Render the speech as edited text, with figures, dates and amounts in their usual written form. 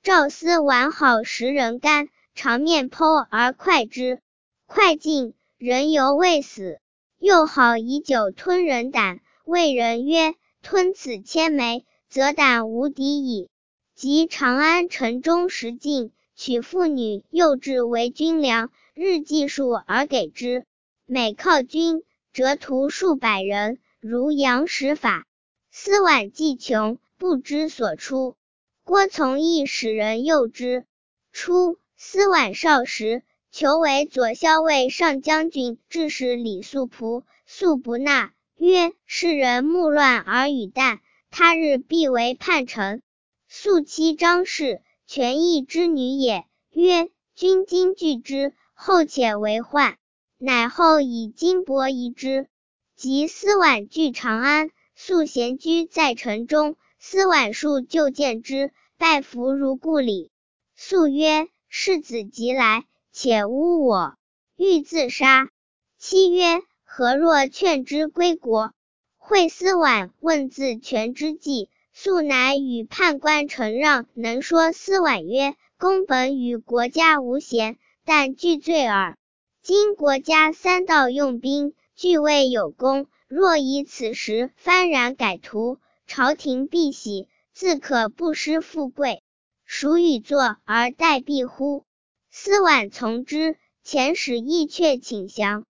赵司完好食人干，常面剖而快之，快尽，人犹未死。又好以酒吞人胆，谓人曰：吞此千枚，则胆无敌矣。及长安城中食尽，取妇女幼稚为军粮，日计数而给之。每犒军，折徒数百人，如羊食法。司晚既穷，不知所出。郭从义使人诱之。初，司晚少时，求为左骁卫上将军，致使李素仆，素不纳，曰：世人目乱而语淡，他日必为叛臣。素妻张氏，权义之女也，曰：君今拒之，后且为患。乃后以金帛夷之。及司晚据长安，素闲居在城中，司晚数就见之，拜服如故礼。素曰：世子即来，且诬我，欲自杀。妻曰：何若劝之归国？会司晚问自权之计，素乃与判官承让，能说司晚曰：公本与国家无嫌，但惧罪耳。今国家三道用兵，俱未有功，若以此时幡然改图，朝廷必喜，自可不失富贵。孰与坐而待毙乎？司晚从之，遣使议却请降。